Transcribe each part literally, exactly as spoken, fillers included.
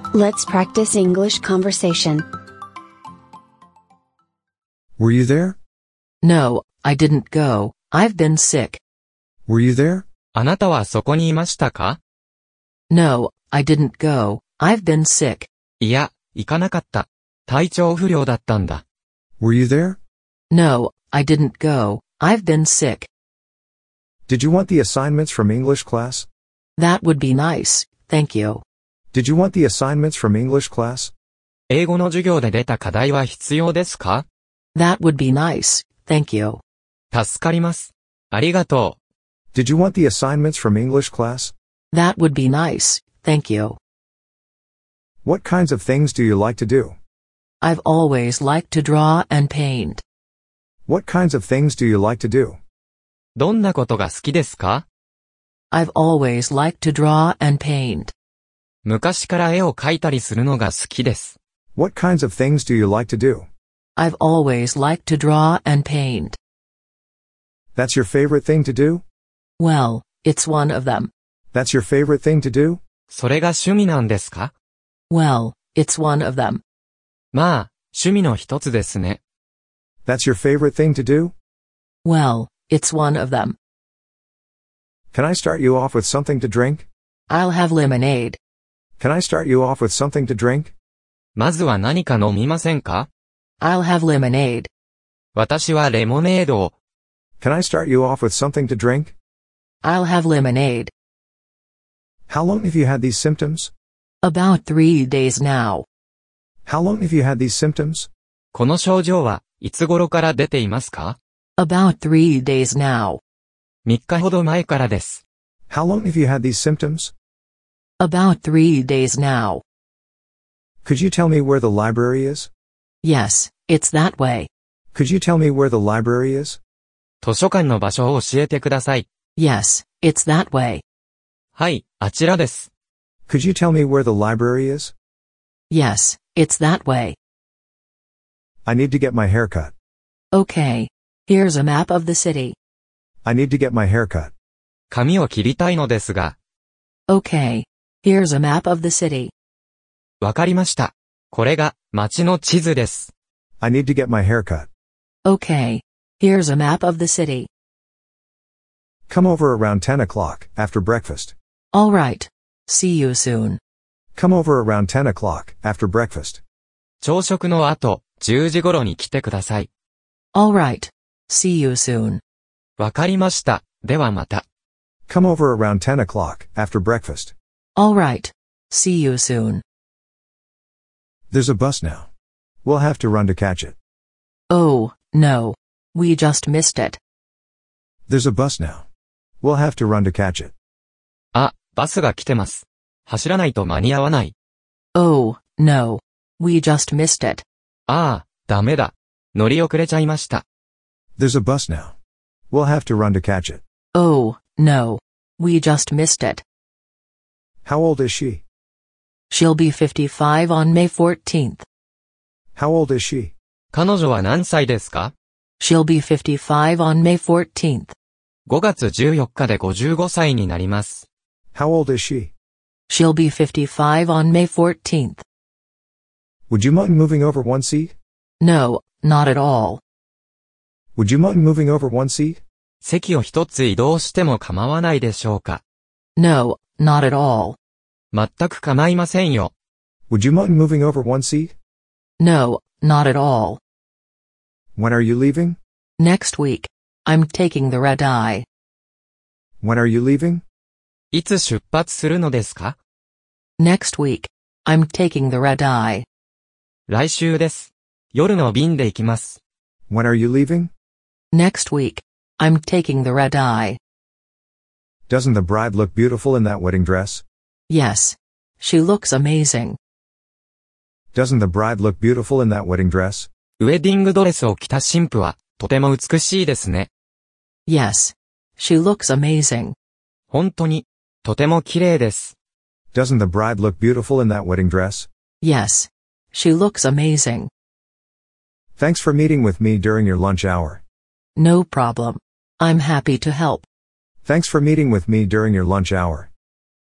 Let's practice English conversation. Were you there? No, I didn't go. I've been sick. Were you there? あなたはそこにいましたか？ No, I didn't go. I've been sick. いや、行かなかった。体調不良だったんだ。 Were you there? No, I didn't go. I've been sick. Did you want the assignments from English class? That would be nice, thank you. Did you want the assignments from English class? 英語の授業で出た課題は必要ですか？ That would be nice, thank you. 助かります。ありがとう。 Did you want the assignments from English class? That would be nice, thank you. What kinds of things do you like to do? I've always liked to draw and paint. What kinds of things do you like to do? どんなことが好きですか？ I've always liked to draw and paint. 昔から絵を描いたりするのが好きです。 What kinds of things do you like to do? I've always liked to draw and paint. That's your favorite thing to do? Well, it's one of them. That's your favorite thing to do? それが趣味なんですか？ Well, it's one of them. まあ、趣味の一つですね。 That's your favorite thing to do? Well, it's one of them. Can I start you off with something to drink? I'll have lemonade. Can I start you off with something to drink? まずは何か飲みませんか？ I'll have lemonade. 私はレモネードを。 Can I start you off with something to drink? I'll have lemonade. How long have you had these symptoms? About three days now. How long have you had these symptoms? この症状はいつ頃から出ていますか？ About three days now. みっかほど前からです。 How long have you had these symptoms? About three days now. Could you tell me where the library is? Yes, it's that way. Could you tell me where the library is? 図書館の場所を教えてください。 Yes, it's that way. はい、あちらです。 Could you tell me where the library is? Yes, it's that way. I need to get my hair cut. Okay. Here's a map of the city. I need to get my hair cut. 髪を切りたいのですが。 Okay. Here's a map of the city. わかりました。これが街の地図です。 I need to get my hair cut. Okay. Here's a map of the city. Come over around ten o'clock, after breakfast. All right. See you soon. Come over around ten o'clock, after breakfast. 朝食の後、じゅうじ頃に来てください。 All right. See you soon. わかりました。ではまた。 Come over around ten o'clock, after breakfast. All right. See you soon. There's a bus now. We'll have to run to catch it. Oh, no. We just missed it. There's a bus now. We'll have to run to catch it. あ、バスが来てます。走らないと間に合わない。 Oh, no. We just missed it. ああ、ダメだ。乗り遅れちゃいました。 There's a bus now. We'll have to run to catch it. Oh, no. We just missed it. How old is she? She'll be fifty-five on May fourteenth. How old is she? 彼女は何歳ですか？ She'll be fifty-five on May fourteenth. ごがつじゅうよっかでごじゅうごさいになります。 How old is she? She'll be fifty-five on May fourteenth. Would you mind moving over one seat? No, not at all. Would you mind moving over one seat? 席を一つ移動しても構わないでしょうか？ No, not at all. 全く構いませんよ。 Would you mind moving over one seat? No, not at all. When are you leaving? Next week. I'm taking the red eye. When are you leaving? いつ出発するのですか？ Next week. I'm taking the red eye. 来週です。夜の便で行きます。 When are you leaving? Next week. I'm taking the red eye. Doesn't the bride look beautiful in that wedding dress? Yes. She looks amazing. Doesn't the bride look beautiful in that wedding dress? ウェディングドレスを着た新婦は、とても美しいですね。 Yes. She looks amazing. 本当に、とても綺麗です。 Doesn't the bride look beautiful in that wedding dress? Yes. She looks amazing. Thanks for meeting with me during your lunch hour. No problem. I'm happy to help. Thanks for meeting with me during your lunch hour.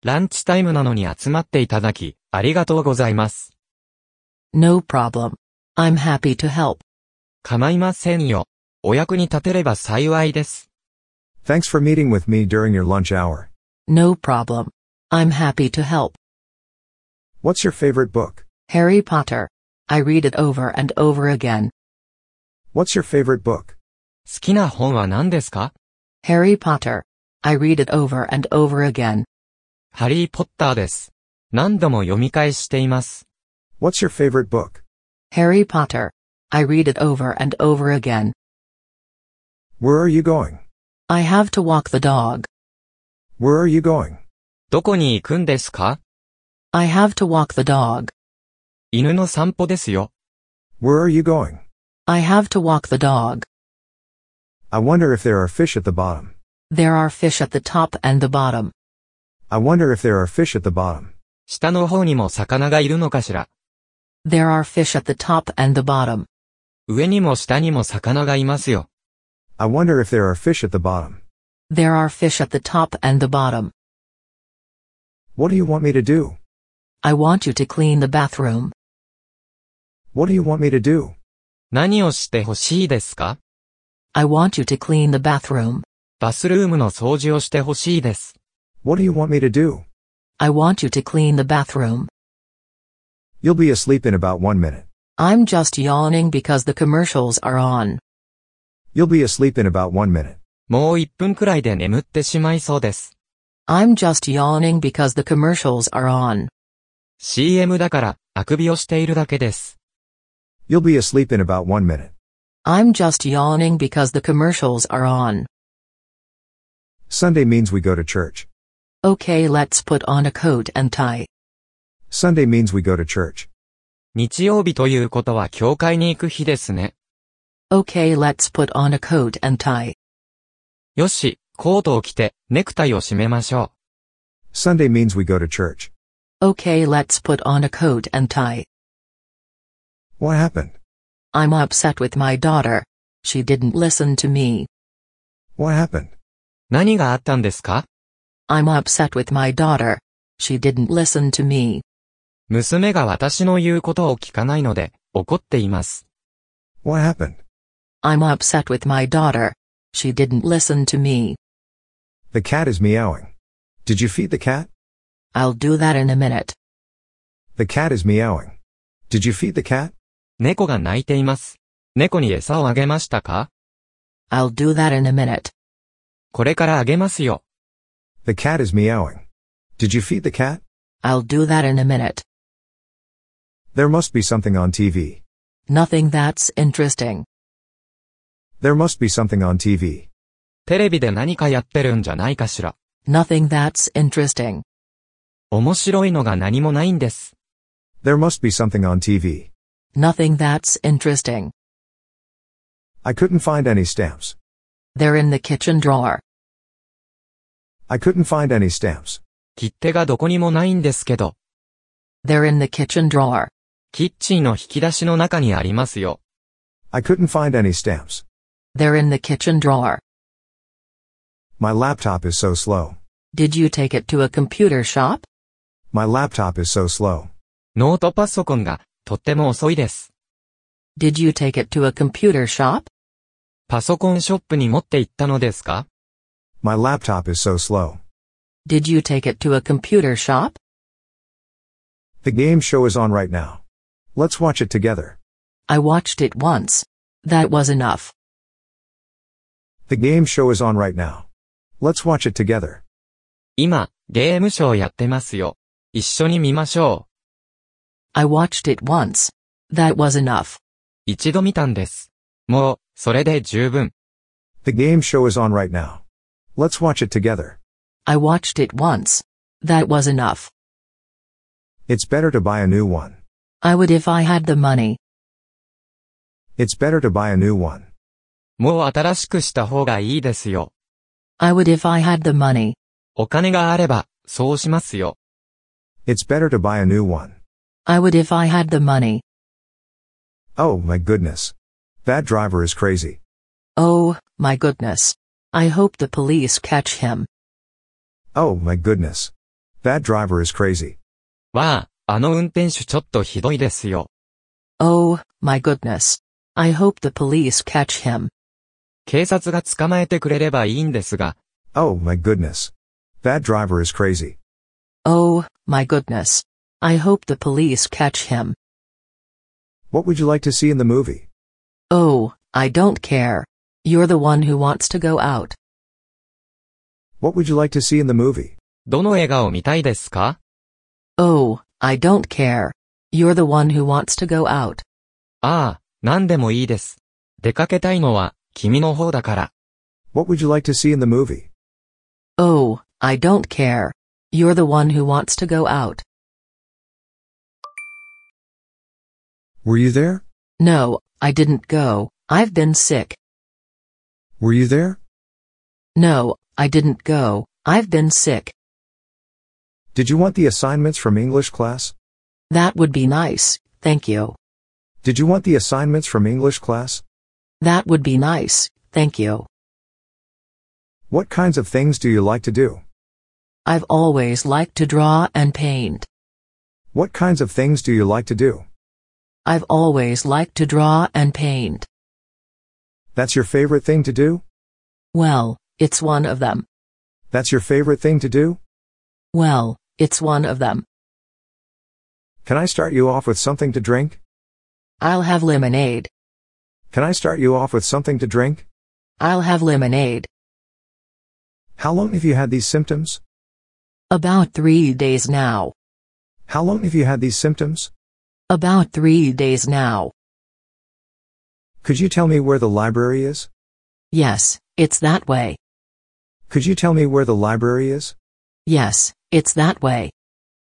ランチタイムなのに集まっていただき、ありがとうございます。 No problem. I'm happy to help. 構いませんよ。お役に立てれば幸いです。 Thanks for meeting with me during your lunch hour. No problem. I'm happy to help. What's your favorite book? Harry Potter. I read it over and over again. What's your favorite book? 好きな本は何ですか？ Harry Potter. I read it over and over again. ハリー・ポッターです。何度も読み返しています。 What's your favorite book? Harry Potter. I read it over and over again. Where are you going? I have to walk the dog. Where are you going? どこに行くんですか？ I have to walk the dog. 犬の散歩ですよ。 Where are you going? I have to walk the dog. I wonder if there are fish at the bottom. There are fish at the top and the bottom. I wonder if there are fish at the bottom. 下の方にも魚がいるのかしら。 There are fish at the top and the bottom. 上にも下にも魚がいますよ。 I wonder if there are fish at the bottom. There are fish at the top and the bottom. What do you want me to do? I want you to clean the bathroom. What do you want me to do? 何をしてほしいですか？ I want you to clean the bathroom. バスルームの掃除をしてほしいです。 What do you want me to do? I want you to clean the bathroom. You'll be asleep in about one minute. I'm just yawning because the commercials are on. You'll be asleep in about one minute. もういっぷんくらいで眠ってしまいそうです。 I'm just yawning because the commercials are on. シーエム だから、あくびをしているだけです。 You'll be asleep in about one minute. I'm just yawning because the commercials are on. Sunday means we go to church. Okay, let's put on a coat and tie. Sunday means we go to church. 日曜日ということは教会に行く日ですね。 Okay, let's put on a coat and tie. よし、コートを着て、ネクタイを締めましょ Sunday means we go to church. Okay, let's put on a coat and tie. What happened? I'm upset with my daughter. She didn't listen to me. What happened? う。何があったんですか？ I'm upset with my daughter. She didn't listen to me. 娘が私の言うことを聞かないので、怒っています。 What happened? I'm upset with my daughter. She didn't listen to me. The cat is meowing. Did you feed the cat? I'll do that in a minute. The cat is meowing. Did you feed the cat? 猫が鳴いています。猫に餌をあげましたか？ I'll do that in a minute. これからあげますよ。 The cat is meowing. Did you feed the cat? I'll do that in a minute. There must be something on T V. Nothing that's interesting. There must be something on T V. テレビで何かやってるんじゃないかしら。 Nothing that's interesting. 面白いのが何もないんです。 There must be something on T V. Nothing that's interesting. I couldn't find any stamps. They're in the kitchen drawer. I couldn't find any stamps. 切手がどこにもないんですけど。 They're in the kitchen drawer. キッチンの引き出しの中にありますよ。 I couldn't find any stamps. They're in the kitchen drawer. My laptop is so slow. Did you take it to a computer shop? My laptop is so slow. ノートパソコンがとっても遅いです。 Did you take it to a computer shop? パソコンショップに持って行ったのですか？ My laptop is so slow. Did you take it to a computer shop? The game show is on right now. Let's watch it together. I watched it once. That was enough. The game show is on right now. Let's watch it together. 今、ゲームショーやってますよ。一緒に見ましょ I watched it once. That was enough. う。一度見たんです。もう、それで十分。 The game show is on right now. Let's watch it together. I watched it once. That was enough. It's better to buy a new one. I would if I had the money. It's better to buy a new one. もう新しくした方がいいですよ。 I would if I had the money. お金があれば、そうしますよ。 It's better to buy a new one. I would if I had the money. Oh my goodness. That driver is crazy. Oh, my goodness. I hope the police catch him. Oh my goodness. That driver is crazy. わあ、あの運転手ちょっとひどいですよ。 Oh, my goodness. I hope the police catch him. 警察が捕まえてくれればいいんですが、 Oh my goodness. That driver is crazy. Oh, my goodness. I hope the police catch him. What would you like to see in the movie? Oh, I don't care. You're the one who wants to go out. What would you like to see in the movie? どの映画を見たいですか？ Oh, I don't care. You're the one who wants to go out. ああ、何でもいいです。出かけたいのは、君の方だから。 What would you like to see in the movie? Oh, I don't care. You're the one who wants to go out. Were you there? No, I didn't go. I've been sick. Were you there? No, I didn't go. I've been sick. Did you want the assignments from English class? That would be nice, thank you. Did you want the assignments from English class? That would be nice, thank you. What kinds of things do you like to do? I've always liked to draw and paint. What kinds of things do you like to do? I've always liked to draw and paint. That's your favorite thing to do? Well, it's one of them. That's your favorite thing to do? Well, it's one of them. Can I start you off with something to drink? I'll have lemonade. Can I start you off with something to drink? I'll have lemonade. How long have you had these symptoms? About three days now. How long have you had these symptoms? About three days now. Could you tell me where the library is? Yes, it's that way. Could you tell me where the library is? Yes, it's that way.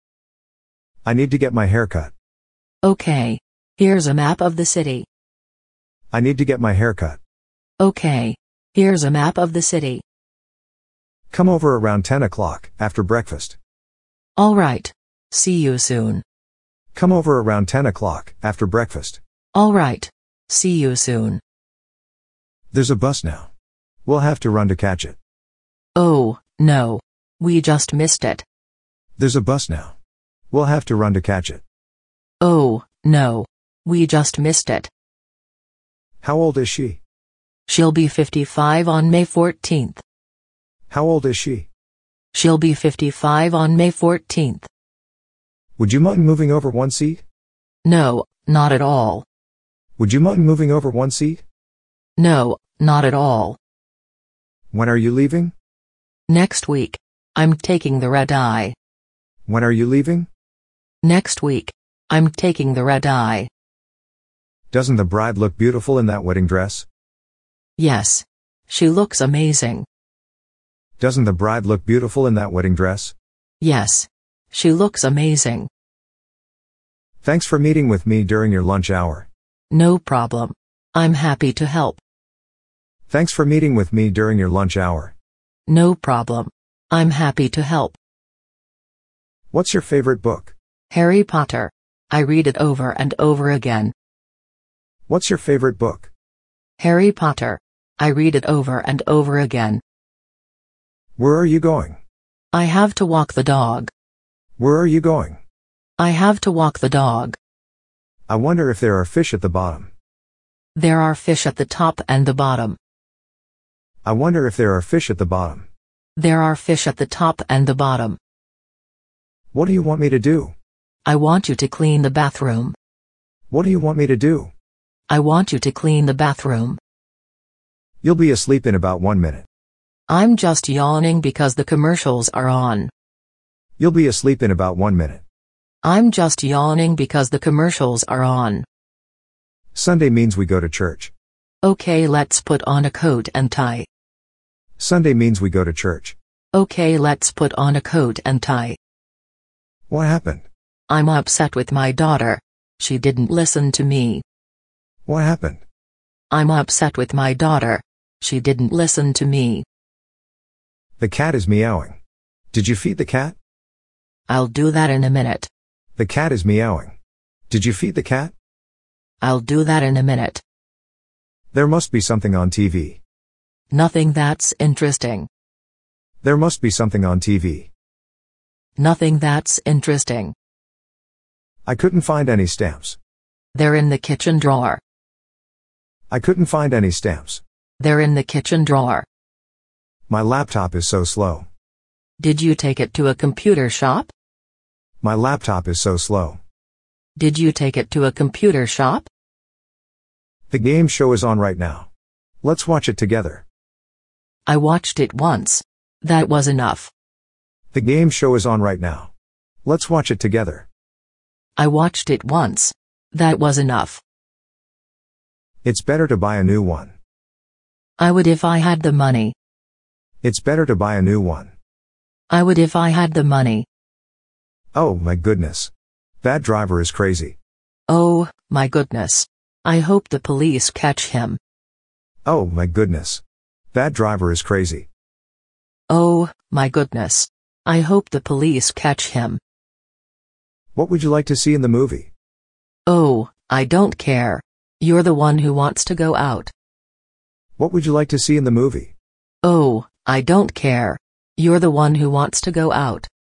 I need to get my hair cut. Okay. Here's a map of the city. I need to get my hair cut. Okay. Here's a map of the city. Come over around ten o'clock, after breakfast. All right. See you soon. Come over around ten o'clock, after breakfast. All right. See you soon. There's a bus now. We'll have to run to catch it. Oh, no. We just missed it. There's a bus now. We'll have to run to catch it. Oh, no. We just missed it. How old is she? She'll be fifty-five on May fourteenth. How old is she? She'll be fifty-five on May fourteenth. Would you mind moving over one seat? No, not at all. Would you mind moving over one seat? No, not at all. When are you leaving? Next week. I'm taking the red eye. When are you leaving? Next week. I'm taking the red eye. Doesn't the bride look beautiful in that wedding dress? Yes. She looks amazing. Doesn't the bride look beautiful in that wedding dress? Yes. She looks amazing. Thanks for meeting with me during your lunch hour. No problem. I'm happy to help. Thanks for meeting with me during your lunch hour. No problem. I'm happy to help. What's your favorite book? Harry Potter. I read it over and over again. What's your favorite book? Harry Potter. I read it over and over again. Where are you going? I have to walk the dog. Where are you going? I have to walk the dog. I wonder if there are fish at the bottom. There are fish at the top and the bottom. I wonder if there are fish at the bottom. There are fish at the top and the bottom. What do you want me to do? I want you to clean the bathroom. What do you want me to do? I want you to clean the bathroom. You'll be asleep in about one minute. I'm just yawning because the commercials are on. You'll be asleep in about one minute. I'm just yawning because the commercials are on. Sunday means we go to church. Okay, let's put on a coat and tie. Sunday means we go to church. Okay, let's put on a coat and tie. What happened? I'm upset with my daughter. She didn't listen to me. What happened? I'm upset with my daughter. She didn't listen to me. The cat is meowing. Did you feed the cat? I'll do that in a minute. The cat is meowing. Did you feed the cat? I'll do that in a minute. There must be something on T V. Nothing that's interesting. There must be something on T V. Nothing that's interesting. I couldn't find any stamps. They're in the kitchen drawer. I couldn't find any stamps. They're in the kitchen drawer. My laptop is so slow. Did you take it to a computer shop? My laptop is so slow. Did you take it to a computer shop? The game show is on right now. Let's watch it together. I watched it once. That was enough. The game show is on right now. Let's watch it together. I watched it once. That was enough. It's better to buy a new one. I would if I had the money. It's better to buy a new one. I would if I had the money. Oh my goodness. That driver is crazy. Oh, my goodness. I hope the police catch him. Oh my goodness. That driver is crazy. Oh, my goodness. I hope the police catch him. What would you like to see in the movie? Oh, I don't care. You're the one who wants to go out. What would you like to see in the movie? Oh, I don't care. You're the one who wants to go out.